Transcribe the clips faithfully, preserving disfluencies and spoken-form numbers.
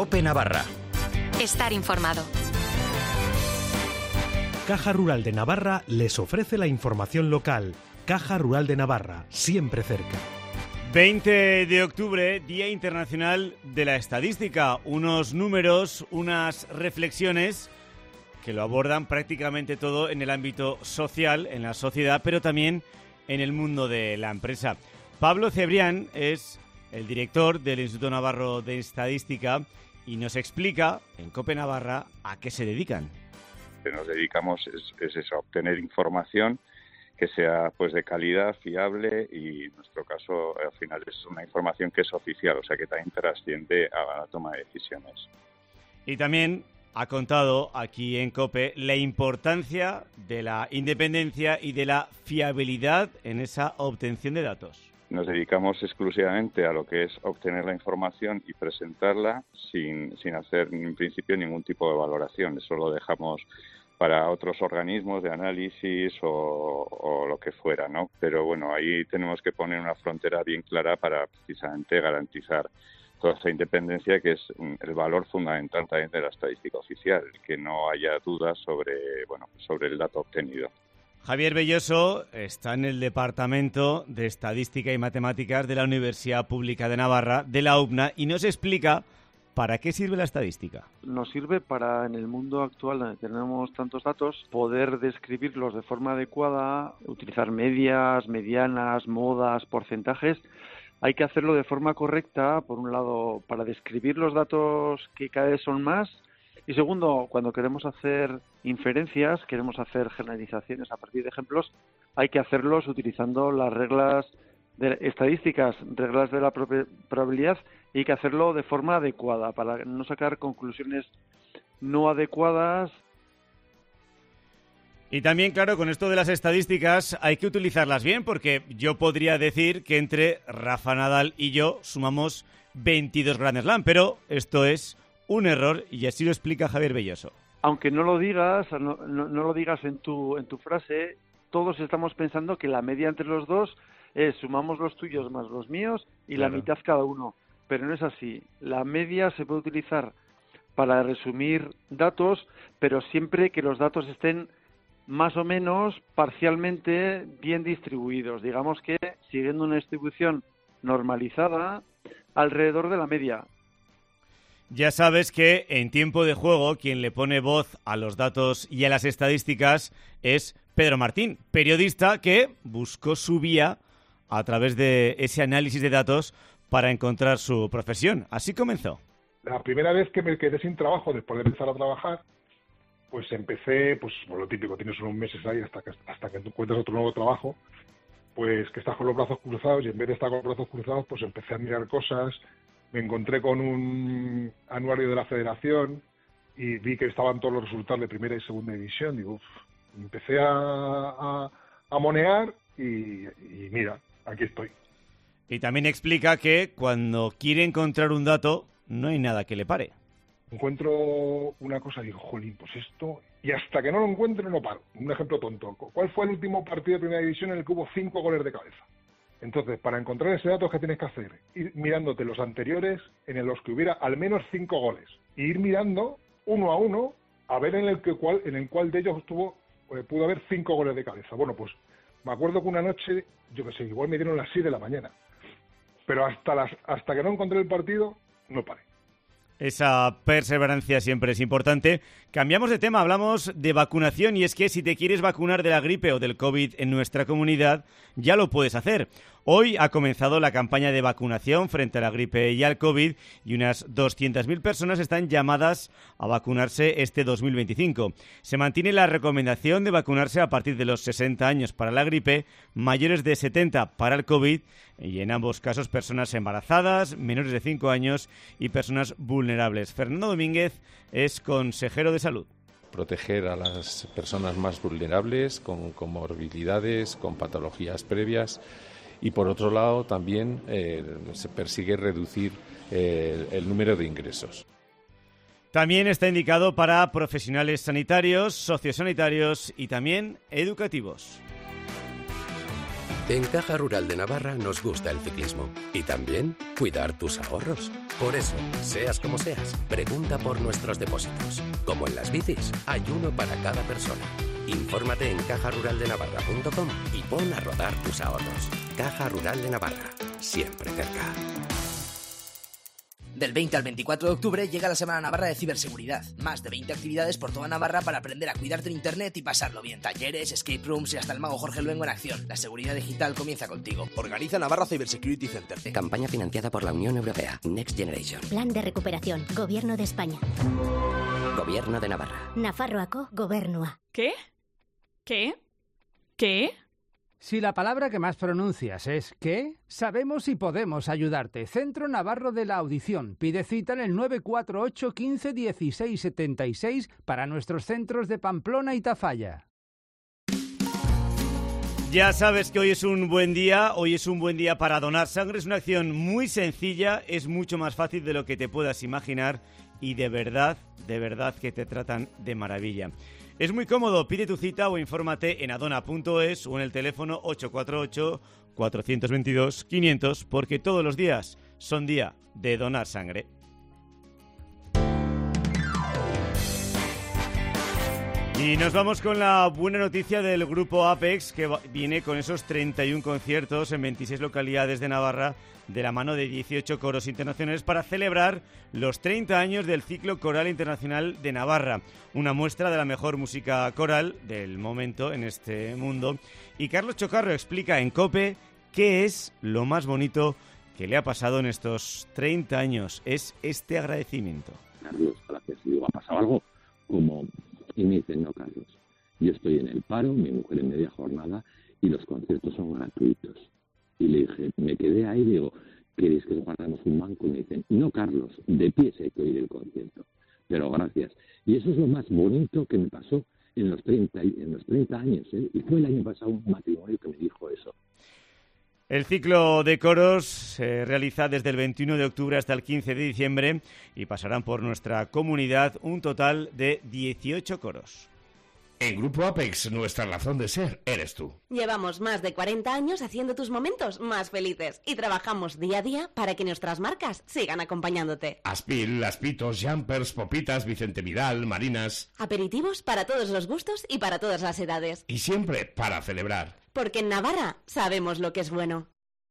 COPE Navarra. Estar informado. Caja Rural de Navarra les ofrece la información local. Caja Rural de Navarra, siempre cerca. veinte de octubre, Día Internacional de la Estadística. Unos números, unas reflexiones que lo abordan prácticamente todo en el ámbito social, en la sociedad, pero también en el mundo de la empresa. Pablo Cebrián es el director del Instituto Navarro de Estadística y nos explica en COPE Navarra a qué se dedican. Que nos dedicamos es, es eso, a obtener información que sea pues de calidad, fiable y en nuestro caso al final es una información que es oficial, o sea que también trasciende a la toma de decisiones. Y también ha contado aquí en COPE la importancia de la independencia y de la fiabilidad en esa obtención de datos. Nos dedicamos exclusivamente a lo que es obtener la información y presentarla sin, sin hacer en principio ningún tipo de valoración. Eso lo dejamos para otros organismos de análisis o, o lo que fuera, ¿no? Pero bueno, ahí tenemos que poner una frontera bien clara para precisamente garantizar toda esa independencia, que es el valor fundamental también de la estadística oficial, que no haya dudas sobre, bueno, sobre el dato obtenido. Javier Belloso está en el Departamento de Estadística y Matemáticas de la Universidad Pública de Navarra, de la U P N A, y nos explica para qué sirve la estadística. Nos sirve para, en el mundo actual donde tenemos tantos datos, poder describirlos de forma adecuada, utilizar medias, medianas, modas, porcentajes. Hay que hacerlo de forma correcta, por un lado, para describir los datos que cada vez son más, y segundo, cuando queremos hacer inferencias, queremos hacer generalizaciones a partir de ejemplos, hay que hacerlos utilizando las reglas de estadísticas, reglas de la probabilidad, y hay que hacerlo de forma adecuada para no sacar conclusiones no adecuadas. Y también, claro, con esto de las estadísticas hay que utilizarlas bien, porque yo podría decir que entre Rafa Nadal y yo sumamos veintidós Grand Slam, pero esto es un error y así lo explica Javier Belloso. Aunque no lo digas, no, no, no lo digas en tu en tu frase, todos estamos pensando que la media entre los dos es sumamos los tuyos más los míos y claro, la mitad cada uno. Pero no es así. La media se puede utilizar para resumir datos, pero siempre que los datos estén más o menos parcialmente bien distribuidos. Digamos que siguiendo una distribución normalizada alrededor de la media. Ya sabes que en tiempo de juego quien le pone voz a los datos y a las estadísticas es Pedro Martín, periodista que buscó su vía a través de ese análisis de datos para encontrar su profesión. Así comenzó. La primera vez que me quedé sin trabajo después de empezar a trabajar, pues empecé, pues por lo típico, tienes unos meses ahí hasta que hasta que encuentras otro nuevo trabajo, pues que estás con los brazos cruzados, y en vez de estar con los brazos cruzados, pues empecé a mirar cosas. Me encontré con un anuario de la Federación y vi que estaban todos los resultados de primera y segunda división. Digo, uf, empecé a, a, a monear y, y mira, aquí estoy. Y también explica que cuando quiere encontrar un dato, no hay nada que le pare. Encuentro una cosa y digo, jolín, pues esto... Y hasta que no lo encuentre no paro. Un ejemplo tonto. ¿Cuál fue el último partido de primera división en el que hubo cinco goles de cabeza? Entonces, para encontrar ese dato, ¿qué tienes que hacer? Ir mirándote los anteriores en los que hubiera al menos cinco goles. Y ir mirando uno a uno a ver en el, que cual, en el cual de ellos estuvo, eh, pudo haber cinco goles de cabeza. Bueno, pues me acuerdo que una noche, yo qué sé, igual me dieron las seis de la mañana. Pero hasta, las, hasta que no encontré el partido, no paré. Esa perseverancia siempre es importante. Cambiamos de tema, hablamos de vacunación y es que si te quieres vacunar de la gripe o del COVID en nuestra comunidad, ya lo puedes hacer. Hoy ha comenzado la campaña de vacunación frente a la gripe y al COVID y unas doscientas mil personas están llamadas a vacunarse este dos mil veinticinco. Se mantiene la recomendación de vacunarse a partir de los sesenta años para la gripe, mayores de setenta para el COVID y en ambos casos personas embarazadas, menores de cinco años y personas vulnerables. Fernando Domínguez es consejero de salud. Proteger a las personas más vulnerables, con comorbilidades, con patologías previas. Y por otro lado también eh, se persigue reducir eh, el número de ingresos. También está indicado para profesionales sanitarios, sociosanitarios y también educativos. En Caja Rural de Navarra nos gusta el ciclismo y también cuidar tus ahorros. Por eso, seas como seas, pregunta por nuestros depósitos. Como en las bicis, hay uno para cada persona. Infórmate en caja rural de navarra punto com y pon a rodar tus ahorros. Caja Rural de Navarra, siempre cerca. Del veinte al veinticuatro de octubre llega la Semana Navarra de Ciberseguridad. Más de veinte actividades por toda Navarra para aprender a cuidarte en Internet y pasarlo bien. Talleres, escape rooms y hasta el mago Jorge Luengo en acción. La seguridad digital comienza contigo. Organiza Navarra Cybersecurity Center. Campaña financiada por la Unión Europea. Next Generation. Plan de recuperación. Gobierno de España. Gobierno de Navarra. Nafarroako Gobernua. ¿Qué? ¿Qué? ¿Qué? Si la palabra que más pronuncias es ¿qué? Sabemos y podemos ayudarte. Centro Navarro de la Audición. Pide cita en el nueve cuatro ocho, quince, dieciséis, setenta y seis para nuestros centros de Pamplona y Tafalla. Ya sabes que hoy es un buen día, hoy es un buen día para donar sangre. Es una acción muy sencilla, es mucho más fácil de lo que te puedas imaginar y de verdad, de verdad que te tratan de maravilla. Es muy cómodo, pide tu cita o infórmate en adona punto es o en el teléfono ocho cuatro ocho, cuatro dos dos, quinientos porque todos los días son día de donar sangre. Y nos vamos con la buena noticia del grupo Apex, que viene con esos treinta y uno conciertos en veintiséis localidades de Navarra, de la mano de dieciocho coros internacionales para celebrar los treinta años del Ciclo Coral Internacional de Navarra, una muestra de la mejor música coral del momento en este mundo. Y Carlos Chocarro explica en COPE qué es lo más bonito que le ha pasado en estos treinta años. Es este agradecimiento. Carlos, gracias. Digo, ¿ha pasado algo? Como... Y me dicen, no, Carlos, yo estoy en el paro, mi mujer en media jornada y los conciertos son gratuitos. Y le dije, me quedé ahí y digo, ¿queréis que guardemos un banco? Y me dicen, no, Carlos, de pie hay que oír el concierto. Pero gracias. Y eso es lo más bonito que me pasó en los treinta, en los treinta años. ¿eh? Y fue el año pasado un matrimonio que me dijo eso. El ciclo de coros se realiza desde el veintiuno de octubre hasta el quince de diciembre y pasarán por nuestra comunidad un total de dieciocho coros. En Grupo Apex, nuestra razón de ser eres tú. Llevamos más de cuarenta años haciendo tus momentos más felices y trabajamos día a día para que nuestras marcas sigan acompañándote. Aspil, Aspitos, Jumpers, Popitas, Vicente Vidal, Marinas... Aperitivos para todos los gustos y para todas las edades. Y siempre para celebrar. Porque en Navarra sabemos lo que es bueno.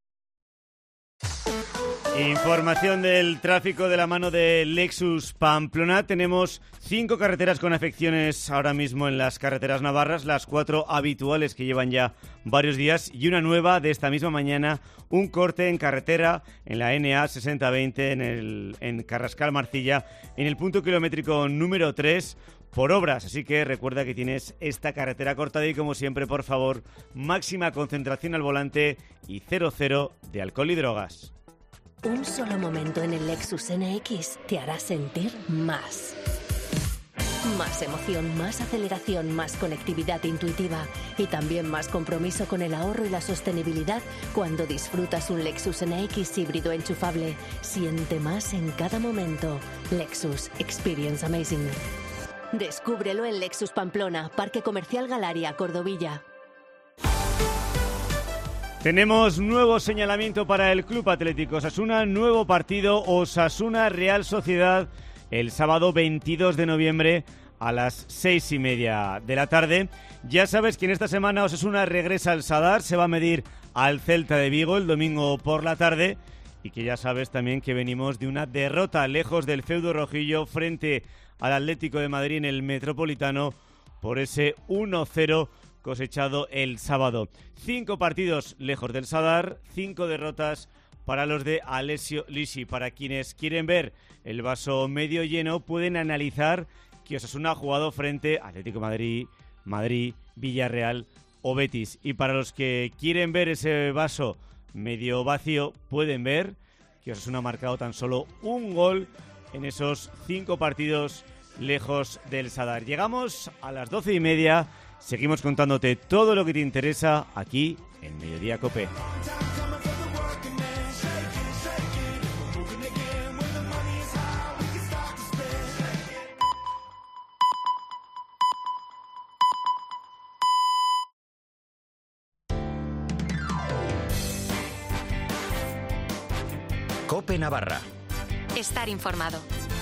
Información del tráfico de la mano de Lexus Pamplona. Tenemos cinco carreteras con afecciones ahora mismo en las carreteras navarras, las cuatro habituales que llevan ya varios días y una nueva de esta misma mañana, un corte en carretera en la N A sesenta veinte en, el, en Carrascal Marcilla, en el punto kilométrico número tres, por obras, así que recuerda que tienes esta carretera cortada y como siempre, por favor, máxima concentración al volante y cero cero de alcohol y drogas. Un solo momento en el Lexus N X te hará sentir más. Más emoción, más aceleración, más conectividad intuitiva y también más compromiso con el ahorro y la sostenibilidad cuando disfrutas un Lexus N X híbrido enchufable. Siente más en cada momento. Lexus Experience Amazing. Descúbrelo en Lexus Pamplona, Parque Comercial Galaria, Cordovilla. Tenemos nuevo señalamiento para el Club Atlético Osasuna, nuevo partido Osasuna Real Sociedad el sábado veintidós de noviembre a las seis y media de la tarde. Ya sabes que en esta semana Osasuna regresa al Sadar, se va a medir al Celta de Vigo el domingo por la tarde y que ya sabes también que venimos de una derrota lejos del feudo rojillo frente al Atlético de Madrid en el Metropolitano por ese uno cero cosechado el sábado. Cinco partidos lejos del Sadar, cinco derrotas para los de Alessio Lisi. Para quienes quieren ver el vaso medio lleno, pueden analizar que Osasuna ha jugado frente a Atlético de Madrid, Madrid, Villarreal o Betis. Y para los que quieren ver ese vaso medio vacío, pueden ver que Osasuna ha marcado tan solo un gol en esos cinco partidos lejos del Sadar. Llegamos a las doce y media. Seguimos contándote todo lo que te interesa aquí en Mediodía COPE. COPE Navarra. Estar informado.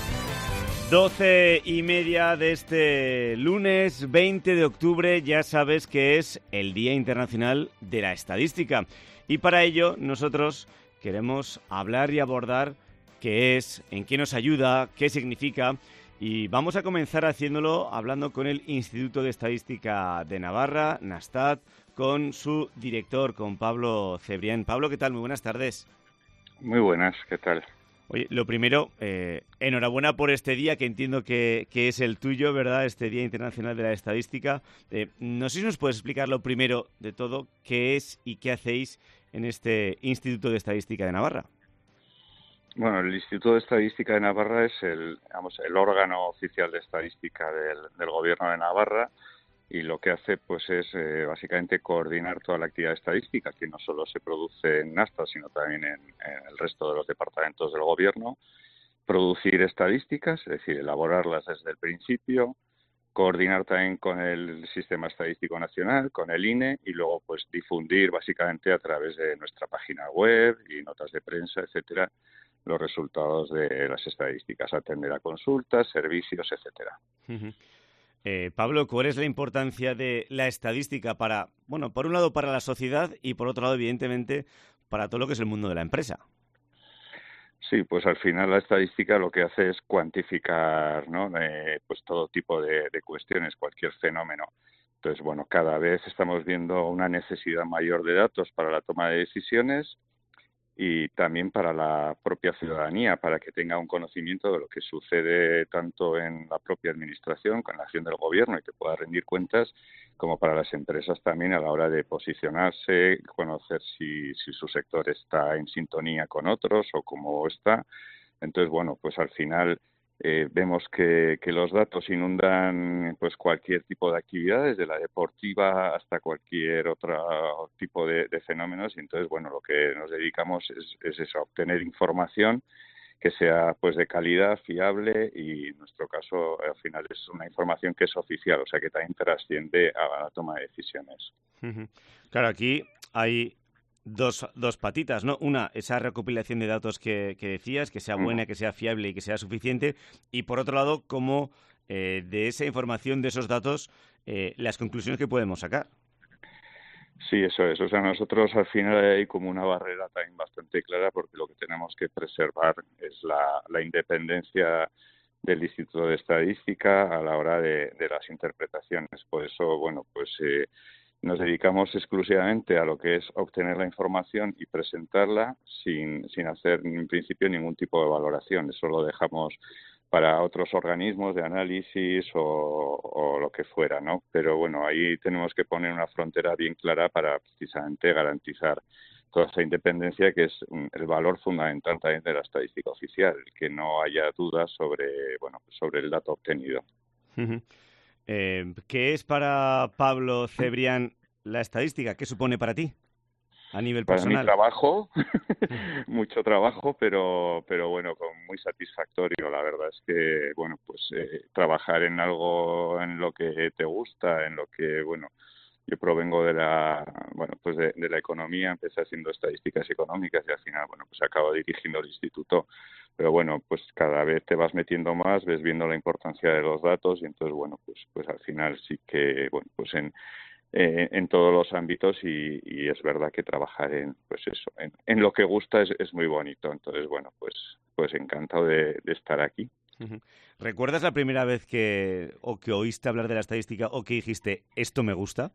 Doce y media de este lunes veinte de octubre, ya sabes que es el Día Internacional de la Estadística. Y para ello nosotros queremos hablar y abordar qué es, en qué nos ayuda, qué significa. Y vamos a comenzar haciéndolo hablando con el Instituto de Estadística de Navarra, Nastat, con su director, con Pablo Cebrián. Pablo, ¿qué tal? Muy buenas tardes. Muy buenas, ¿qué tal? Oye, lo primero, eh, enhorabuena por este día, que entiendo que, que es el tuyo, ¿verdad? Este Día Internacional de la Estadística. Eh, no sé si nos puedes explicar lo primero de todo, qué es y qué hacéis en este Instituto de Estadística de Navarra. Bueno, el Instituto de Estadística de Navarra es el, digamos, el órgano oficial de estadística del, del Gobierno de Navarra, y lo que hace pues es eh, básicamente coordinar toda la actividad estadística, que no solo se produce en Nastat, sino también en, en el resto de los departamentos del Gobierno, producir estadísticas, es decir, elaborarlas desde el principio, coordinar también con el Sistema Estadístico Nacional, con el I N E, y luego pues difundir básicamente a través de nuestra página web y notas de prensa, etcétera, los resultados de las estadísticas, atender a consultas, servicios, etcétera. Uh-huh. Eh, Pablo, ¿cuál es la importancia de la estadística para, bueno, por un lado para la sociedad y por otro lado, evidentemente, para todo lo que es el mundo de la empresa? Sí, pues al final la estadística lo que hace es cuantificar, ¿no? Eh, pues todo tipo de, de cuestiones, cualquier fenómeno. Entonces, bueno, cada vez estamos viendo una necesidad mayor de datos para la toma de decisiones y también para la propia ciudadanía, para que tenga un conocimiento de lo que sucede tanto en la propia administración, con la acción del gobierno, y que pueda rendir cuentas, como para las empresas también a la hora de posicionarse, conocer si, si su sector está en sintonía con otros o cómo está. Entonces, bueno, pues al final eh, vemos que, que los datos inundan pues cualquier tipo de actividad, desde la deportiva hasta cualquier otro tipo de, de fenómenos, y entonces, bueno, lo que nos dedicamos es, es eso, a obtener información que sea pues de calidad, fiable, y en nuestro caso al final es una información que es oficial, o sea que también trasciende a la toma de decisiones. Uh-huh. Claro, aquí hay dos, dos patitas, ¿no? Una, esa recopilación de datos que, que decías, que sea buena, uh-huh. que sea fiable y que sea suficiente, y por otro lado, cómo eh, de esa información, de esos datos, eh, las conclusiones que podemos sacar. Sí, eso es. O sea, nosotros al final hay como una barrera también bastante clara, porque lo que tenemos que preservar es la, la independencia del Instituto de Estadística a la hora de, de las interpretaciones. Por eso, bueno, pues eh, nos dedicamos exclusivamente a lo que es obtener la información y presentarla sin, sin hacer en principio ningún tipo de valoración. Eso lo dejamos para otros organismos de análisis o, o lo que fuera, ¿no? Pero bueno, ahí tenemos que poner una frontera bien clara para precisamente garantizar toda esa independencia, que es el valor fundamental también de la estadística oficial, que no haya dudas sobre, bueno, sobre el dato obtenido. Uh-huh. Eh, ¿Qué es para Pablo Cebrián la estadística? ¿Qué supone para ti a nivel personal? Para mi trabajo, mucho trabajo, pero pero bueno, con muy satisfactorio. La verdad es que, bueno, pues eh, trabajar en algo en lo que te gusta, en lo que, bueno, yo provengo de la, bueno, pues de, de la economía, empecé haciendo estadísticas económicas y al final, bueno, pues acabo dirigiendo el instituto. Pero bueno, pues cada vez te vas metiendo más, ves viendo la importancia de los datos, y entonces, bueno, pues pues al final sí que, bueno, pues en Eh, en todos los ámbitos, y, y es verdad que trabajar en pues eso en, en lo que gusta es, es muy bonito. Entonces, bueno, pues pues encantado de, de estar aquí. Uh-huh. ¿Recuerdas la primera vez que o que oíste hablar de la estadística o que dijiste esto me gusta?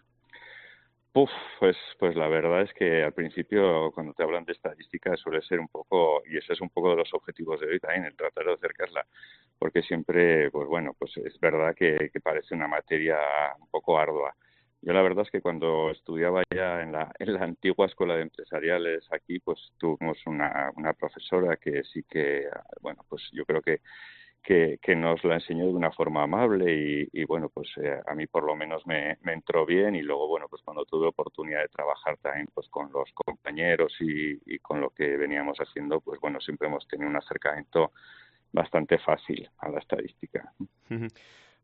Uf, pues pues la verdad es que al principio, cuando te hablan de estadística, suele ser un poco, y ese es un poco de los objetivos de hoy también, el tratar de acercarla, porque siempre, pues bueno, pues es verdad que, que parece una materia un poco ardua. Yo la verdad es que cuando estudiaba ya en la, en la antigua escuela de empresariales aquí, pues tuvimos una, una profesora que sí que, bueno, pues yo creo que, que, que nos la enseñó de una forma amable y, y bueno, pues eh, a mí por lo menos me, me entró bien, y luego, bueno, pues cuando tuve oportunidad de trabajar también pues con los compañeros y, y con lo que veníamos haciendo, pues bueno, siempre hemos tenido un acercamiento bastante fácil a la estadística. Uh-huh.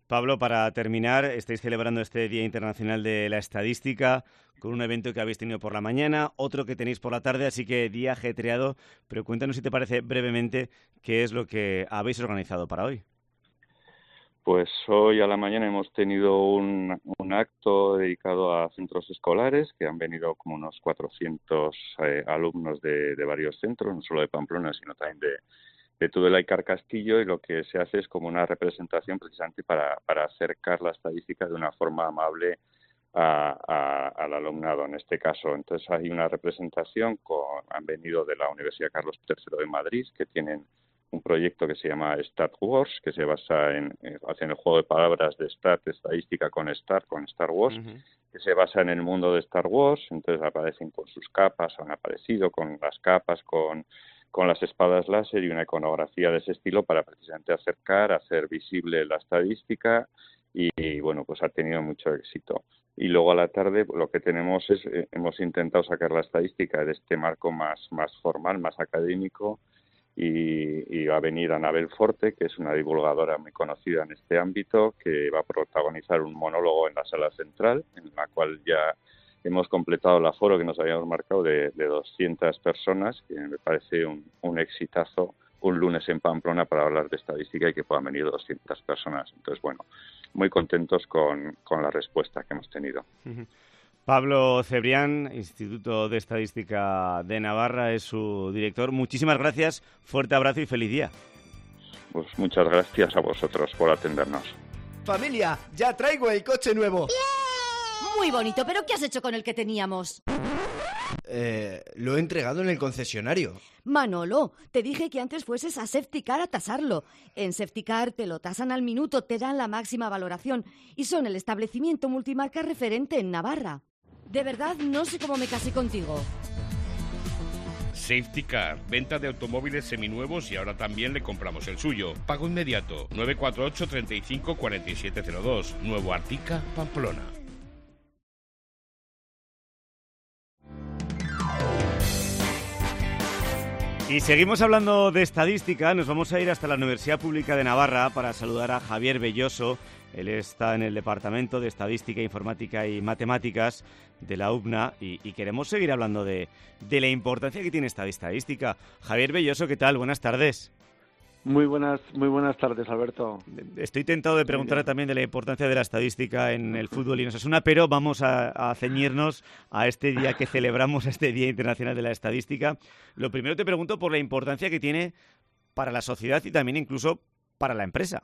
Pablo, para terminar, estáis celebrando este Día Internacional de la Estadística con un evento que habéis tenido por la mañana, otro que tenéis por la tarde, así que día ajetreado, pero cuéntanos si te parece brevemente qué es lo que habéis organizado para hoy. Pues hoy a la mañana hemos tenido un, un acto dedicado a centros escolares, que han venido como unos cuatrocientos eh, alumnos de, de varios centros, no solo de Pamplona, sino también de, de Tudela y Carcastillo, y lo que se hace es como una representación precisamente para, para acercar la estadística de una forma amable a, a, al alumnado en este caso. Entonces hay una representación, con, han venido de la Universidad Carlos tercero de Madrid, que tienen un proyecto que se llama Stat Wars, que se basa en, en hacen el juego de palabras de Stat, estadística con Star, con Star Wars, uh-huh. que se basa en el mundo de Star Wars. Entonces aparecen con sus capas, han aparecido con las capas, con, con las espadas láser y una iconografía de ese estilo para precisamente acercar, hacer visible la estadística y, y bueno, pues ha tenido mucho éxito. Y luego a la tarde lo que tenemos es, eh, hemos intentado sacar la estadística de este marco más, más formal, más académico, Y, y va a venir Anabel Forte, que es una divulgadora muy conocida en este ámbito, que va a protagonizar un monólogo en la sala central, en la cual ya hemos completado el aforo que nos habíamos marcado de, de doscientas personas, que me parece un, un exitazo un lunes en Pamplona para hablar de estadística y que puedan venir doscientas personas. Entonces, bueno, muy contentos con, con la respuesta que hemos tenido. Uh-huh. Pablo Cebrián, Instituto de Estadística de Navarra, es su director. Muchísimas gracias, fuerte abrazo y feliz día. Pues muchas gracias a vosotros por atendernos. Familia, ya traigo el coche nuevo. ¡Yeah! Muy bonito, pero ¿qué has hecho con el que teníamos? Eh, lo he entregado en el concesionario. Manolo, te dije que antes fueses a Safetycar a tasarlo. En Safetycar te lo tasan al minuto, te dan la máxima valoración y son el establecimiento multimarca referente en Navarra. De verdad, no sé cómo me casé contigo. Safetycar, venta de automóviles seminuevos y ahora también le compramos el suyo. Pago inmediato, nueve cuatro ocho, treinta y cinco, cuarenta y siete cero dos, Nuevo Artica, Pamplona. Y seguimos hablando de estadística, nos vamos a ir hasta la Universidad Pública de Navarra para saludar a Javier Belloso. Él está en el Departamento de Estadística, Informática y Matemáticas de la U B N A y, y queremos seguir hablando de, de la importancia que tiene esta estadística. Javier Belloso, ¿qué tal? Buenas tardes. Muy buenas, muy buenas tardes, Alberto. Estoy tentado de preguntarle también de la importancia de la estadística en el fútbol y en Osasuna, pero vamos a, a ceñirnos a este día que celebramos, este Día Internacional de la Estadística. Lo primero te pregunto por la importancia que tiene para la sociedad y también incluso para la empresa.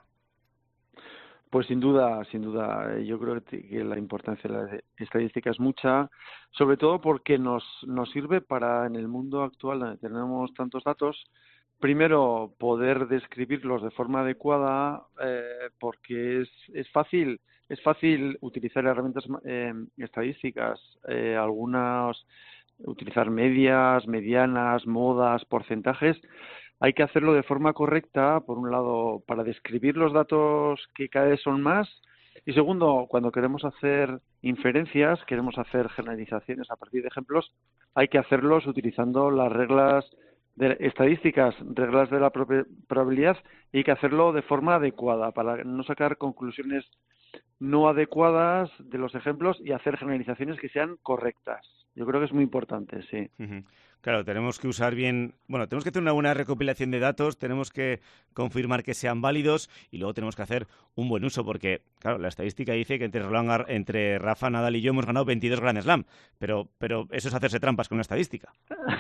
Pues sin duda, sin duda. Yo creo que la importancia de la estadística es mucha, sobre todo porque nos, nos sirve para, en el mundo actual donde tenemos tantos datos, primero, poder describirlos de forma adecuada, eh, porque es, es fácil es fácil utilizar herramientas eh, estadísticas, eh, algunas utilizar medias, medianas, modas, porcentajes. Hay que hacerlo de forma correcta, por un lado, para describir los datos que cada vez son más, y segundo, cuando queremos hacer inferencias, queremos hacer generalizaciones a partir de ejemplos, hay que hacerlos utilizando las reglas de estadísticas, reglas de la probabilidad, y hay que hacerlo de forma adecuada para no sacar conclusiones no adecuadas de los ejemplos y hacer generalizaciones que sean correctas. Yo creo que es muy importante, sí. Uh-huh. Claro, tenemos que usar bien, bueno, tenemos que tener una buena recopilación de datos, tenemos que confirmar que sean válidos y luego tenemos que hacer un buen uso porque, claro, la estadística dice que entre, Roland Gar- entre Rafa, Nadal y yo hemos ganado veintidós Grand Slam, pero, pero eso es hacerse trampas con una estadística.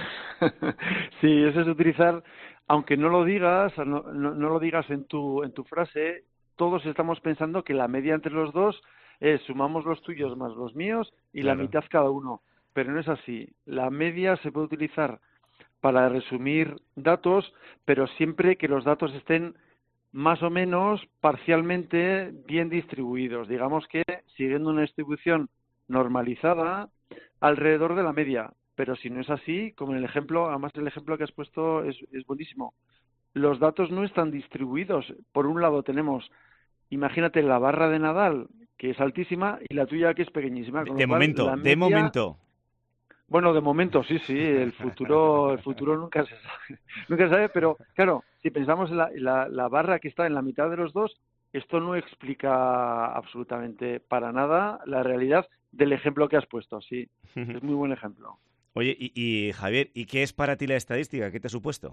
Sí, eso es utilizar, aunque no lo digas, no, no, no lo digas en tu, en tu frase, todos estamos pensando que la media entre los dos es sumamos los tuyos más los míos y claro, la mitad cada uno. Pero no es así. La media se puede utilizar para resumir datos, pero siempre que los datos estén más o menos parcialmente bien distribuidos. Digamos que siguiendo una distribución normalizada alrededor de la media. Pero si no es así, como en el ejemplo, además el ejemplo que has puesto es, es buenísimo. Los datos no están distribuidos. Por un lado tenemos, imagínate la barra de Nadal, que es altísima, y la tuya que es pequeñísima. De momento, media, de momento. Bueno, de momento, sí, sí, el futuro el futuro nunca se sabe, nunca se sabe, pero claro, si pensamos en la, la, la barra que está en la mitad de los dos, esto no explica absolutamente para nada la realidad del ejemplo que has puesto, sí. Es muy buen ejemplo. Oye, y, y Javier, ¿y qué es para ti la estadística? ¿Qué te ha supuesto?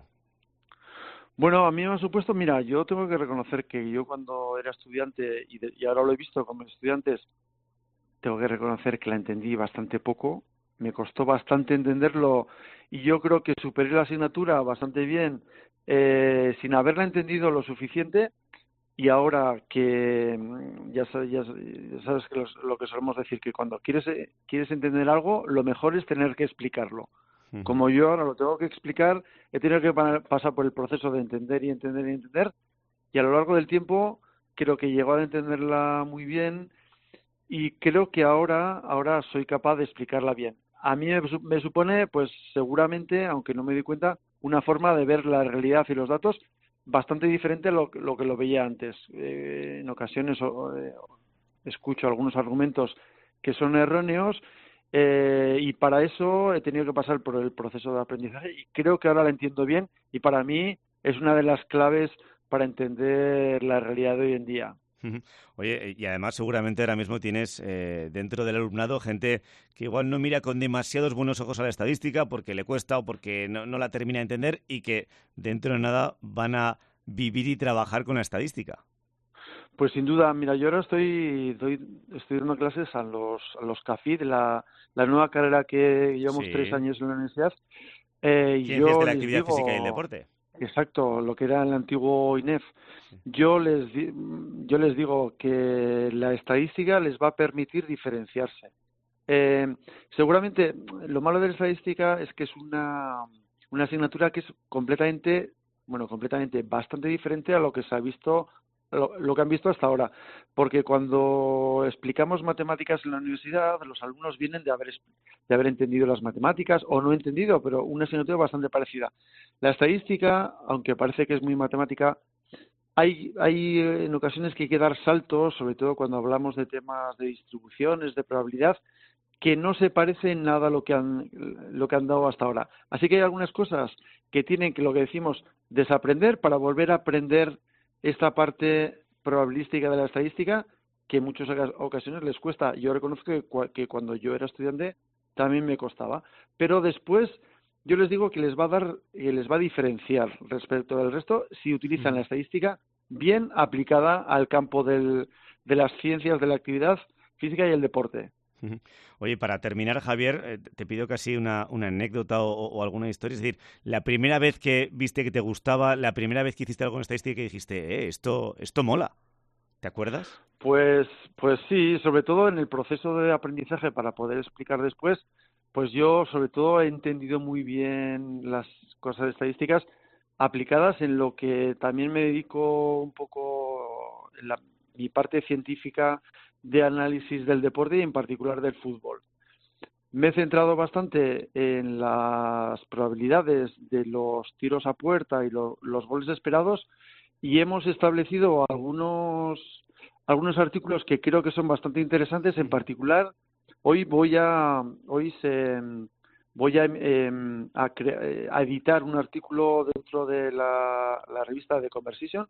Bueno, a mí me ha supuesto, mira, yo tengo que reconocer que yo cuando era estudiante, y, de, y ahora lo he visto como estudiantes, tengo que reconocer que la entendí bastante poco, me costó bastante entenderlo, y yo creo que superé la asignatura bastante bien, eh, sin haberla entendido lo suficiente, y ahora que ya sabes, ya sabes que los, lo que solemos decir, que cuando quieres, quieres entender algo, lo mejor es tener que explicarlo. Como yo ahora lo tengo que explicar, he tenido que pasar por el proceso de entender y entender y entender, y a lo largo del tiempo creo que llego a entenderla muy bien y creo que ahora ahora soy capaz de explicarla bien. A mí me, me supone, pues seguramente, aunque no me di cuenta, una forma de ver la realidad y los datos bastante diferente a lo, lo que lo veía antes. Eh, en ocasiones eh, escucho algunos argumentos que son erróneos, Eh, y para eso he tenido que pasar por el proceso de aprendizaje y creo que ahora la entiendo bien y para mí es una de las claves para entender la realidad de hoy en día. Oye, y además seguramente ahora mismo tienes eh, dentro del alumnado gente que igual no mira con demasiados buenos ojos a la estadística porque le cuesta o porque no, no la termina de entender y que dentro de nada van a vivir y trabajar con la estadística. Pues sin duda, mira, yo ahora estoy, doy, estoy dando clases a los, a los C A F I D, la, la nueva carrera que llevamos sí. tres años en la universidad. Eh, Ciencias yo de la actividad digo, física y el deporte. Exacto, lo que era el antiguo I N E F. Yo les, yo les digo que la estadística les va a permitir diferenciarse. Eh, seguramente lo malo de la estadística es que es una, una asignatura que es completamente, bueno, completamente bastante diferente a lo que se ha visto Lo, lo que han visto hasta ahora, porque cuando explicamos matemáticas en la universidad, los alumnos vienen de haber de haber entendido las matemáticas o no entendido, pero una asignatura bastante parecida. La estadística, aunque parece que es muy matemática, hay hay en ocasiones que hay que dar saltos, sobre todo cuando hablamos de temas de distribuciones, de probabilidad, que no se parece en nada a lo que han lo que han dado hasta ahora. Así que hay algunas cosas que tienen que, lo que decimos, desaprender para volver a aprender esta parte probabilística de la estadística que en muchas ocasiones les cuesta. Yo reconozco que, que cuando yo era estudiante también me costaba, pero después yo les digo que les va a dar, que les va a diferenciar respecto del resto si utilizan la estadística bien aplicada al campo del, de las ciencias de la actividad física y el deporte. Oye, para terminar, Javier, eh, te pido casi una, una anécdota o, o alguna historia. Es decir, la primera vez que viste que te gustaba, la primera vez que hiciste algo en estadística y dijiste, eh, esto, esto mola. ¿Te acuerdas? Pues, pues sí, sobre todo en el proceso de aprendizaje para poder explicar después, pues yo sobre todo he entendido muy bien las cosas estadísticas aplicadas en lo que también me dedico un poco en la, mi parte científica de análisis del deporte y en particular del fútbol. Me he centrado bastante en las probabilidades de los tiros a puerta y lo, los goles esperados y hemos establecido algunos algunos artículos que creo que son bastante interesantes. En particular, hoy voy a hoy se voy a, eh, a, cre- a editar un artículo dentro de la, la revista de Conversation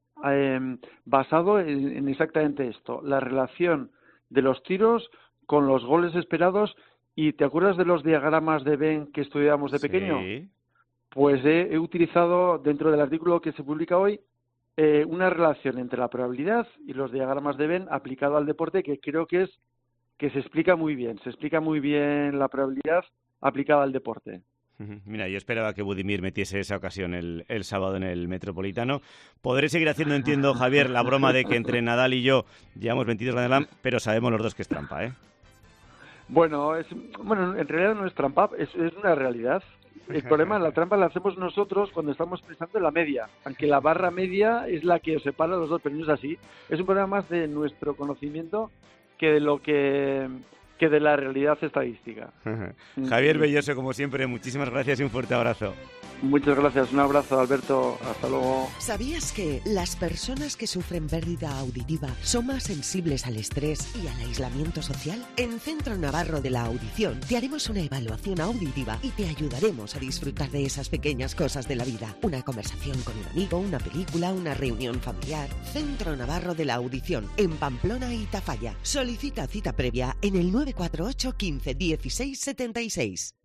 eh, basado en, en exactamente esto, la relación de los tiros con los goles esperados. ¿Y te acuerdas de los diagramas de Venn que estudiábamos de pequeño? Sí. Pues he, he utilizado dentro del artículo que se publica hoy eh, una relación entre la probabilidad y los diagramas de Venn aplicado al deporte que creo que es que se explica muy bien. Se explica muy bien la probabilidad aplicada al deporte. Mira, yo esperaba que Budimir metiese esa ocasión el, el sábado en el Metropolitano. Podré seguir haciendo, entiendo, Javier, la broma de que entre Nadal y yo llevamos veintidós Grand Slam, pero sabemos los dos que es trampa, ¿eh? Bueno, es, bueno, en realidad no es trampa, es, es una realidad. El problema, la trampa la hacemos nosotros cuando estamos pensando en la media, aunque la barra media es la que os separa a los dos, pero no es así. Es un problema más de nuestro conocimiento que de lo que que de la realidad estadística. Javier Belloso, como siempre, muchísimas gracias y un fuerte abrazo. Muchas gracias, un abrazo, Alberto, hasta luego. ¿Sabías que las personas que sufren pérdida auditiva son más sensibles al estrés y al aislamiento social? En Centro Navarro de la Audición te haremos una evaluación auditiva y te ayudaremos a disfrutar de esas pequeñas cosas de la vida. Una conversación con un amigo, una película, una reunión familiar. Centro Navarro de la Audición, en Pamplona y Tafalla. Solicita cita previa en el nueve cuatro ocho, quince, dieciséis, setenta y seis.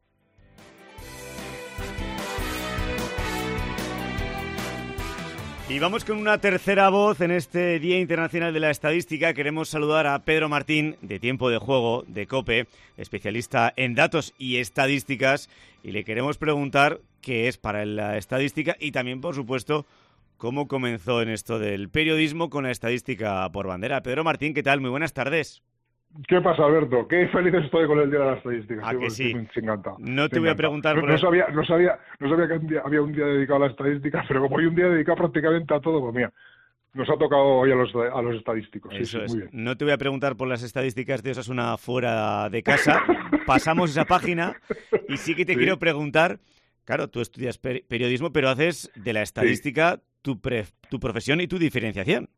Y vamos con una tercera voz en este Día Internacional de la Estadística. Queremos saludar a Pedro Martín, de Tiempo de Juego, de COPE, especialista en datos y estadísticas, y le queremos preguntar qué es para él la estadística y también, por supuesto, cómo comenzó en esto del periodismo con la estadística por bandera. Pedro Martín, ¿qué tal? Muy buenas tardes. ¿Qué pasa, Alberto? Qué feliz estoy con el Día de la Estadística. ¿A que sí? Estoy encantado. No te estoy voy a encantado. preguntar No, por no, el... sabía, no, sabía, no sabía que un día, había un día dedicado a la estadística, pero como hay un día dedicado prácticamente a todo, pues mira, nos ha tocado hoy a los, a los estadísticos. Sí, Eso sí, es. Muy bien. No te voy a preguntar por las estadísticas de Osasuna fuera de casa. Pasamos esa página y sí que te Sí. quiero preguntar, claro, tú estudias per- periodismo, pero haces de la estadística tu, pre- tu profesión y tu diferenciación.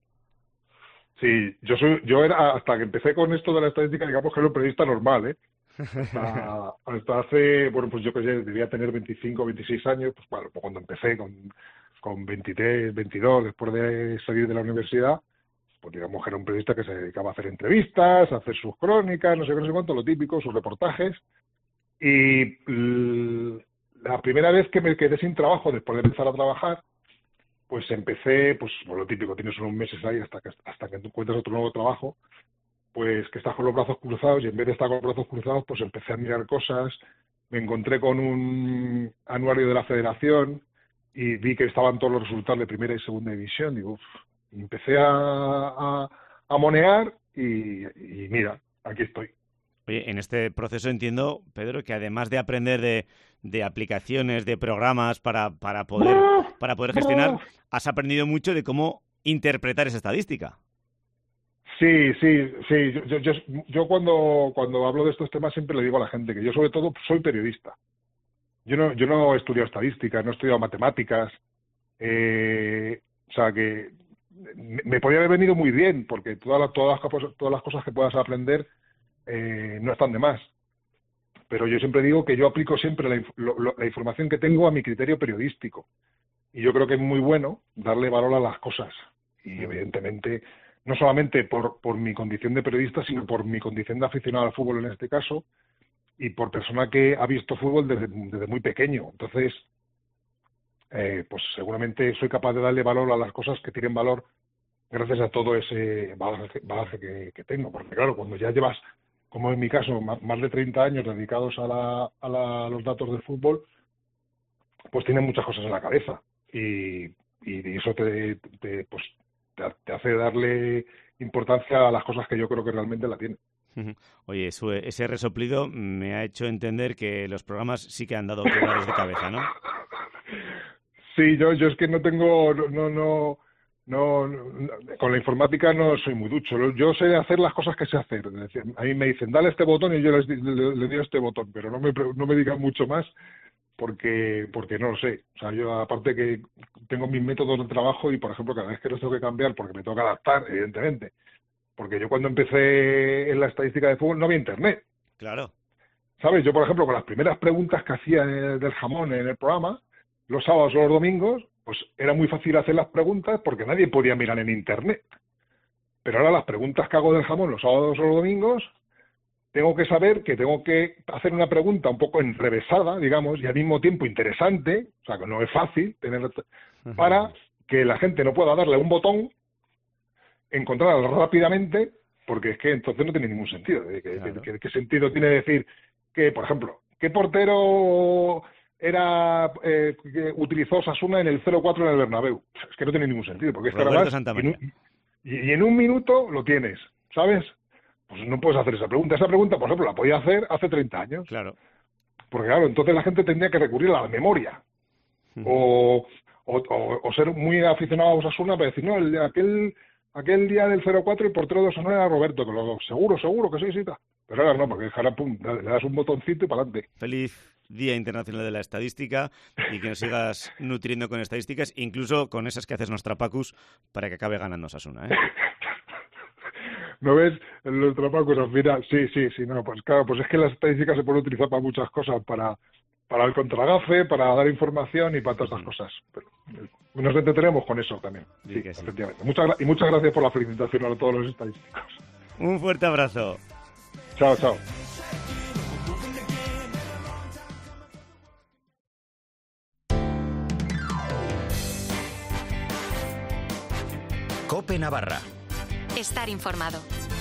Sí, yo soy, yo era, hasta que empecé con esto de la estadística, digamos que era un periodista normal, ¿eh? Hasta, hasta hace, bueno, pues yo que sé, debía tener veinticinco, veintiséis años, pues bueno, pues cuando empecé con, con veintitrés, veintidós, después de salir de la universidad, pues digamos que era un periodista que se dedicaba a hacer entrevistas, a hacer sus crónicas, no sé qué, no sé cuánto, lo típico, sus reportajes. Y l- la primera vez que me quedé sin trabajo después de empezar a trabajar, pues empecé, pues por lo típico, tienes unos meses ahí hasta que hasta que tú encuentras otro nuevo trabajo, pues que estás con los brazos cruzados, y en vez de estar con los brazos cruzados, pues empecé a mirar cosas, me encontré con un anuario de la Federación y vi que estaban todos los resultados de primera y segunda división, digo, uf, y empecé a, a, a monear y, y mira, aquí estoy. Oye, en este proceso entiendo, Pedro, que además de aprender de, de aplicaciones, de programas para, para, poder, para poder gestionar, has aprendido mucho de cómo interpretar esa estadística. Sí, sí, sí. Yo, yo, yo, yo cuando, cuando hablo de estos temas siempre le digo a la gente que yo sobre todo soy periodista. Yo no, yo no he estudiado estadística, no he estudiado matemáticas. Eh, o sea que me, me podría haber venido muy bien, porque todas las, todas las, cosas- todas las cosas que puedas aprender eh, no están de más. Pero yo siempre digo que yo aplico siempre la, inf- lo- lo- la información que tengo a mi criterio periodístico. Y yo creo que es muy bueno darle valor a las cosas. Y evidentemente, no solamente por, por mi condición de periodista, sino por mi condición de aficionado al fútbol en este caso, y por persona que ha visto fútbol desde, desde muy pequeño. Entonces, eh, pues seguramente soy capaz de darle valor a las cosas que tienen valor gracias a todo ese bagaje, bagaje que, que tengo. Porque claro, cuando ya llevas, como en mi caso, ma- más de treinta años dedicados a, la, a, la- a los datos del fútbol, pues tienes muchas cosas en la cabeza. Y, y eso te, te, pues, te, te hace darle importancia a las cosas que yo creo que realmente la tienen. Ujú. Oye, eso- ese resoplido me ha hecho entender que los programas sí que han dado quebraderos de cabeza, ¿no? Sí, yo, yo es que no tengo, no, no, no, no, no- con la informática no soy muy ducho. Yo sé hacer las cosas que sé hacer. Es decir, a mí me dicen, dale este botón y yo les, di- le, le doy este botón, pero no me, pre- no me digan mucho más porque, porque no lo sé. O sea, yo aparte que tengo mis métodos de trabajo y, por ejemplo, cada vez que los tengo que cambiar porque me tengo que adaptar, evidentemente. Porque yo cuando empecé en la estadística de fútbol no había internet. Claro. ¿Sabes? Yo, por ejemplo, con las primeras preguntas que hacía eh, del jamón en el programa, los sábados o los domingos, pues era muy fácil hacer las preguntas porque nadie podía mirar en internet. Pero ahora las preguntas que hago del jamón los sábados o los domingos, tengo que saber que tengo que hacer una pregunta un poco enrevesada, digamos, y al mismo tiempo interesante, o sea, que no es fácil tener, para que la gente no pueda darle un botón, encontrarla rápidamente, porque es que entonces no tiene ningún sentido. ¿eh? ¿Qué, Claro. qué- qué sentido tiene decir que, por ejemplo, qué portero era eh, que utilizó Osasuna en el cero cuatro en el Bernabéu? Es que no tiene ningún sentido, porque es que ahora Roberto vas Santamaría. y en, un, y, y en un minuto lo tienes, ¿sabes? Pues no puedes hacer esa pregunta. Esa pregunta, por ejemplo, la podía hacer hace treinta años. Claro. Porque claro, entonces la gente tendría que recurrir a la memoria. O, o, o- o ser muy aficionado a Osasuna para decir, no, el, aquel, aquel día del cero cuatro el portero de Osasuna era Roberto, que lo seguro, seguro que sí, sí. tal. Pero ahora no, porque ahora pum, le das un botoncito y para adelante. Feliz Día Internacional de la Estadística y que nos sigas nutriendo con estadísticas, incluso con esas que haces Nostrapacus para que acabe ganando Osasuna, ¿eh? ¿No ves? Los trapacos al final, sí, sí, sí, no, pues claro, pues es que las estadísticas se pueden utilizar para muchas cosas, para para el contragafe, para dar información y para todas estas cosas. Pero nos entretenemos con eso también, sí, sí, sí. Efectivamente. Muchas, y muchas gracias por la felicitación a todos los estadísticos. Un fuerte abrazo. Chao, chao. COPE Navarra. Estar informado.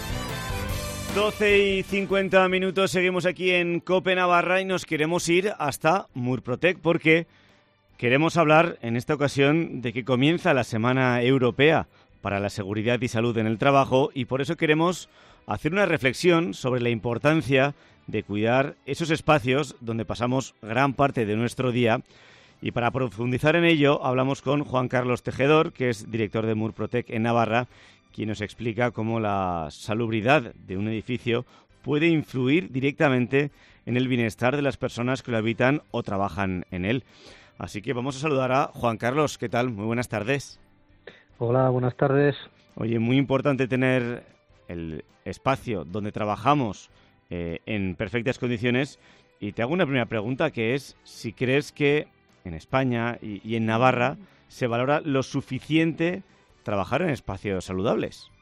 doce y cincuenta minutos, seguimos aquí en COPE Navarra y nos queremos ir hasta Murprotec porque queremos hablar en esta ocasión de que comienza la Semana Europea para la Seguridad y Salud en el Trabajo y por eso queremos hacer una reflexión sobre la importancia de cuidar esos espacios donde pasamos gran parte de nuestro día. Y para profundizar en ello, hablamos con Juan Carlos Tejedor, que es director de Murprotec en Navarra, quien nos explica cómo la salubridad de un edificio puede influir directamente en el bienestar de las personas que lo habitan o trabajan en él. Así que vamos a saludar a Juan Carlos. ¿Qué tal? Muy buenas tardes. Hola, buenas tardes. Oye, muy importante tener el espacio donde trabajamos eh, en perfectas condiciones. Y te hago una primera pregunta, que es si crees que en España y, y en Navarra se valora lo suficiente trabajar en espacios saludables.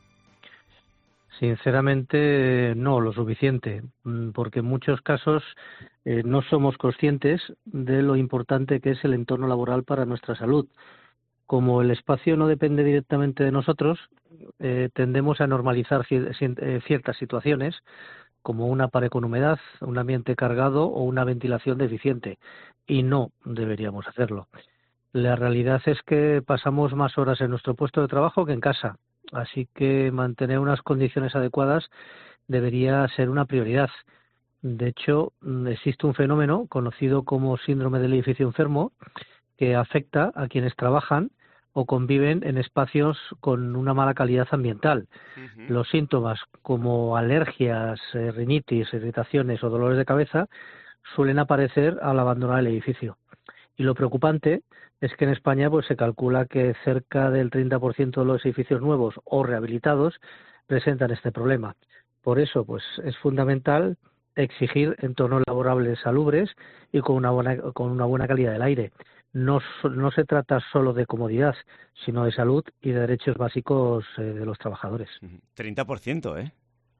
Sinceramente, no lo suficiente, porque en muchos casos eh, no somos conscientes de lo importante que es el entorno laboral para nuestra salud. Como el espacio no depende directamente de nosotros, eh, tendemos a normalizar ciertas situaciones, como una pared con humedad, un ambiente cargado o una ventilación deficiente, y no deberíamos hacerlo. La realidad es que pasamos más horas en nuestro puesto de trabajo que en casa, así que mantener unas condiciones adecuadas debería ser una prioridad. De hecho, existe un fenómeno conocido como síndrome del edificio enfermo que afecta a quienes trabajan o conviven en espacios con una mala calidad ambiental. Uh-huh. Los síntomas como alergias, eh, rinitis, irritaciones o dolores de cabeza suelen aparecer al abandonar el edificio. Y lo preocupante es que en España pues se calcula que cerca del treinta por ciento de los edificios nuevos o rehabilitados presentan este problema. Por eso pues es fundamental exigir entornos laborables salubres y con una buena, con una buena calidad del aire. No, no se trata solo de comodidad, sino de salud y de derechos básicos eh, de los trabajadores. treinta por ciento, ¿eh?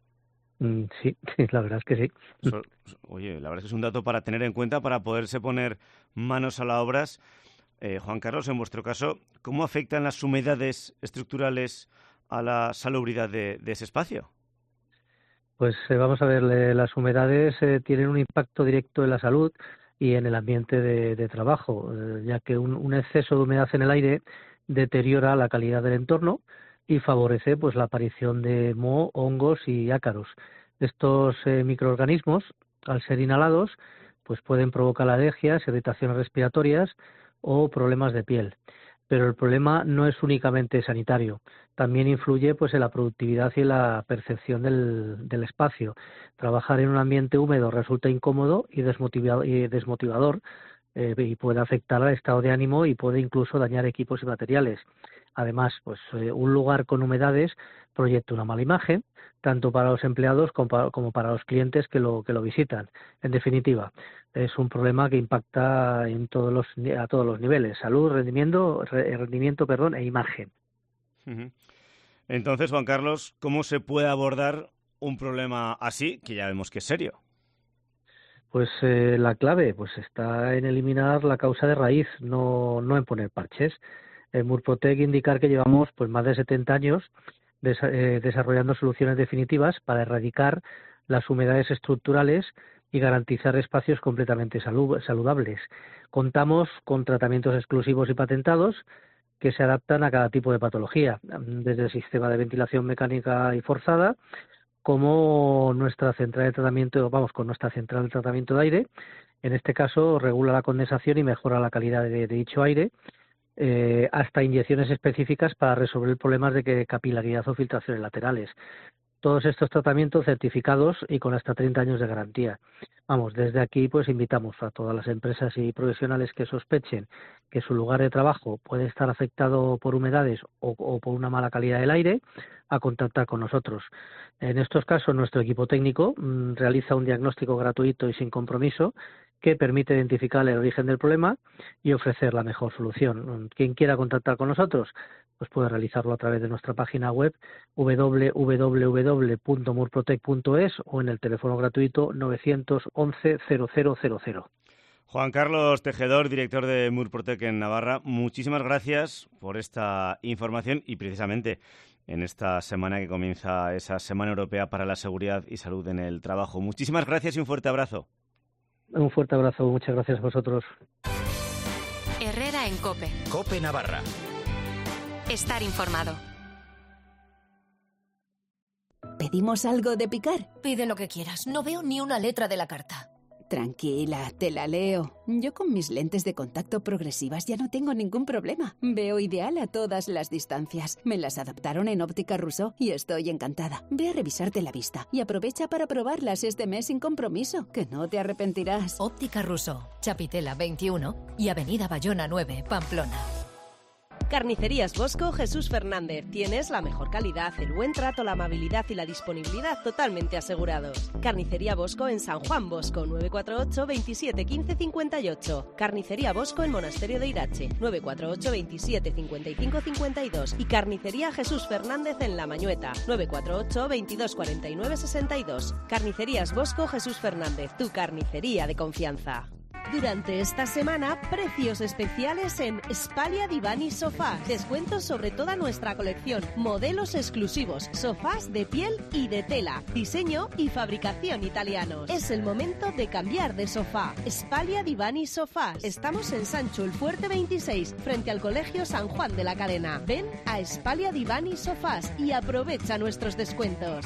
Mm, sí, la verdad es que sí. So, oye, la verdad es que es un dato para tener en cuenta para poderse poner manos a las obras. Eh, Juan Carlos, en vuestro caso, ¿cómo afectan las humedades estructurales a la salubridad de, de ese espacio? Pues eh, vamos a ver, eh, las humedades eh, tienen un impacto directo en la salud y en el ambiente de, de trabajo, eh, ya que un, un exceso de humedad en el aire deteriora la calidad del entorno y favorece pues la aparición de moho, hongos y ácaros. Estos eh, microorganismos, al ser inhalados, pues pueden provocar alergias, irritaciones respiratorias o problemas de piel. Pero el problema no es únicamente sanitario, también influye pues en la productividad y en la percepción del, del espacio. Trabajar en un ambiente húmedo resulta incómodo y desmotivador, y desmotivador eh, y puede afectar al estado de ánimo y puede incluso dañar equipos y materiales. Además, pues eh, un lugar con humedades proyecta una mala imagen, tanto para los empleados como para, como para los clientes que lo que lo visitan. En definitiva, es un problema que impacta en todos los a todos los niveles: salud, rendimiento, re, rendimiento, perdón, e imagen. Uh-huh. Entonces, Juan Carlos, ¿cómo se puede abordar un problema así, que ya vemos que es serio? Pues eh, la clave pues está en eliminar la causa de raíz, no no en poner parches. En Murprotec indicar que llevamos pues más de setenta años des, eh, desarrollando soluciones definitivas para erradicar las humedades estructurales y garantizar espacios completamente salud, saludables. Contamos con tratamientos exclusivos y patentados que se adaptan a cada tipo de patología, desde el sistema de ventilación mecánica y forzada, como nuestra central de tratamiento, vamos, con nuestra central de tratamiento de aire. En este caso regula la condensación y mejora la calidad de, de dicho aire, eh, hasta inyecciones específicas para resolver problemas de que capilaridad o filtraciones laterales. todos estos tratamientos certificados y con hasta treinta años de garantía. Vamos, desde aquí pues invitamos a todas las empresas y profesionales que sospechen que su lugar de trabajo puede estar afectado por humedades o, o por una mala calidad del aire a contactar con nosotros. En estos casos nuestro equipo técnico mmm, realiza un diagnóstico gratuito y sin compromiso que permite identificar el origen del problema y ofrecer la mejor solución. Quien quiera contactar con nosotros pues puede realizarlo a través de nuestra página web doble u doble u doble u punto murprotec punto es o en el teléfono gratuito nueve once cero cero cero cero. Juan Carlos Tejedor, director de Murprotec en Navarra, muchísimas gracias por esta información y precisamente en esta semana que comienza esa Semana Europea para la Seguridad y Salud en el Trabajo. Muchísimas gracias y un fuerte abrazo. Un fuerte abrazo, muchas gracias a vosotros. Herrera en COPE. COPE Navarra. Estar informado. ¿Pedimos algo de picar? Pide lo que quieras. No veo ni una letra de la carta. Tranquila, te la leo. Yo con mis lentes de contacto progresivas ya no tengo ningún problema. Veo ideal a todas las distancias. Me las adaptaron en Óptica Rousseau y estoy encantada. Ve a revisarte la vista y aprovecha para probarlas este mes sin compromiso, que no te arrepentirás. Óptica Rousseau, Chapitela veintiuno y Avenida Bayona nueve, Pamplona. Carnicerías Bosco Jesús Fernández. Tienes la mejor calidad, el buen trato, la amabilidad y la disponibilidad totalmente asegurados. Carnicería Bosco en San Juan Bosco, nueve cuatro ocho, veintisiete, quince, cincuenta y ocho. Carnicería Bosco en Monasterio de Irache, nueve cuatro ocho, veintisiete, cincuenta y cinco, cincuenta y dos. Y Carnicería Jesús Fernández en La Mañueta, nueve cuatro ocho, veintidós, cuarenta y nueve, sesenta y dos. Carnicerías Bosco Jesús Fernández, tu carnicería de confianza. Durante esta semana, precios especiales en Spalia Diván y Sofás. Descuentos sobre toda nuestra colección. Modelos exclusivos, sofás de piel y de tela. Diseño y fabricación italianos. Es el momento de cambiar de sofá. Spalia Diván y Sofás. Estamos en Sancho el Fuerte veintiséis, frente al Colegio San Juan de la Cadena. Ven a Spalia Diván y Sofás y aprovecha nuestros descuentos.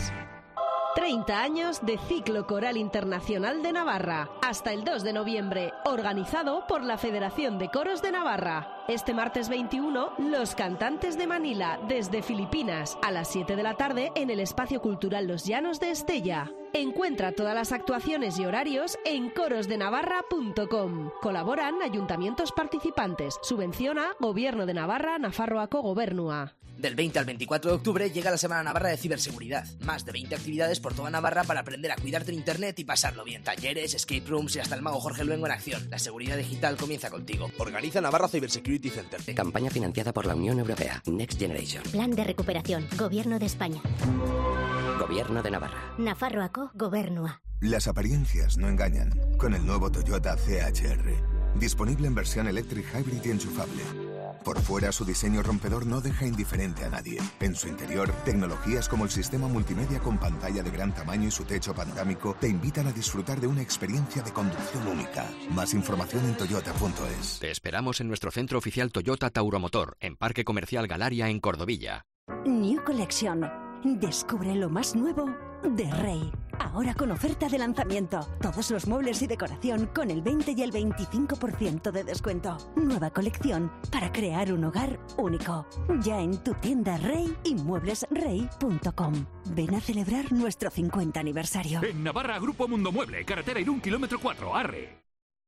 treinta años de Ciclo Coral Internacional de Navarra, hasta el dos de noviembre, organizado por la Federación de Coros de Navarra. Este martes veintiuno, Los Cantantes de Manila, desde Filipinas, a las siete de la tarde en el Espacio Cultural Los Llanos de Estella. Encuentra todas las actuaciones y horarios en coros de navarra punto com. Colaboran ayuntamientos participantes. Subvenciona Gobierno de Navarra, Nafarroako Gobernua. Del veinte al veinticuatro de octubre llega la Semana Navarra de Ciberseguridad. Más de veinte actividades por toda Navarra para aprender a cuidarte en Internet y pasarlo bien. Talleres, escape rooms y hasta el mago Jorge Luengo en acción. La seguridad digital comienza contigo. Organiza Navarra Cybersecurity Center. Campaña financiada por la Unión Europea. Next Generation. Plan de recuperación. Gobierno de España. Gobierno de Navarra. Nafarroako Gobernua. Las apariencias no engañan. Con el nuevo Toyota C H R. Disponible en versión electric hybrid y enchufable. Por fuera, su diseño rompedor no deja indiferente a nadie. En su interior, tecnologías como el sistema multimedia con pantalla de gran tamaño y su techo panorámico te invitan a disfrutar de una experiencia de conducción única. Más información en toyota punto es. Te esperamos en nuestro centro oficial Toyota Tauromotor, en Parque Comercial Galaria, en Cordovilla. New Collection. Descubre lo más nuevo de Rey. Ahora con oferta de lanzamiento. Todos los muebles y decoración con el veinte y el veinticinco por ciento de descuento. Nueva colección para crear un hogar único. Ya en tu tienda Rey y muebles rey punto com. Ven a celebrar nuestro cincuenta aniversario. En Navarra, Grupo Mundo Mueble, carretera Irún, kilómetro cuatro, Arre.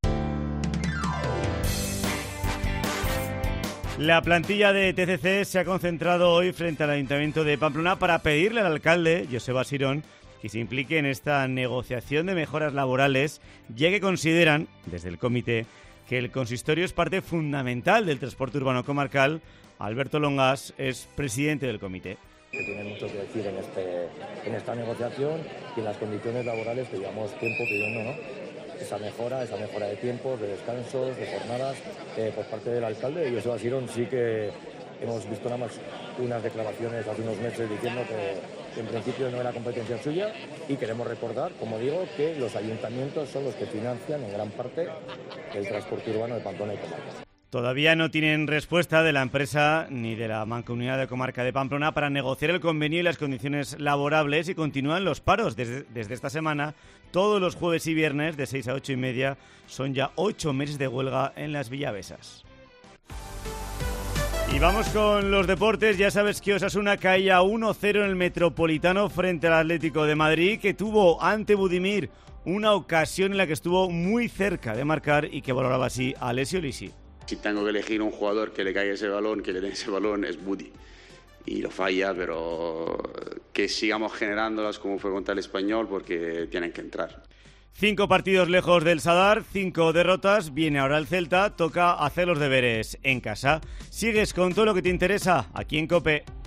La plantilla de T C C se ha concentrado hoy frente al Ayuntamiento de Pamplona para pedirle al alcalde, Joseba Sirón, que se implique en esta negociación de mejoras laborales, ya que consideran, desde el comité, que el consistorio es parte fundamental del transporte urbano comarcal. Alberto Longas es presidente del comité. Que tiene mucho que decir en, este, en esta negociación y en las condiciones laborales que llevamos tiempo pidiendo, ¿no? Esa mejora, esa mejora de tiempos, de descansos, de jornadas, eh, por parte del alcalde. Y Joseba Sirón sí que hemos visto nada más unas declaraciones hace unos meses diciendo que, que en principio no era competencia suya, y queremos recordar, como digo, que los ayuntamientos son los que financian en gran parte el transporte urbano de Pamplona y comarca. Todavía no tienen respuesta de la empresa ni de la Mancomunidad de Comarca de Pamplona para negociar el convenio y las condiciones laborables, y continúan los paros. Desde, desde esta semana, todos los jueves y viernes de seis a ocho y media, son ya ocho meses de huelga en las Villavesas. Y vamos con los deportes. Ya sabes que Osasuna caía uno cero en el Metropolitano frente al Atlético de Madrid, que tuvo ante Budimir una ocasión en la que estuvo muy cerca de marcar y que valoraba así a Alessio Lisi. Si tengo que elegir un jugador que le caiga ese balón, que le dé ese balón, es Budi. Y lo falla, pero que sigamos generándolas como fue contra el Español, porque tienen que entrar. Cinco partidos lejos del Sadar, cinco derrotas, viene ahora el Celta, toca hacer los deberes en casa. Sigues con todo lo que te interesa aquí en COPE.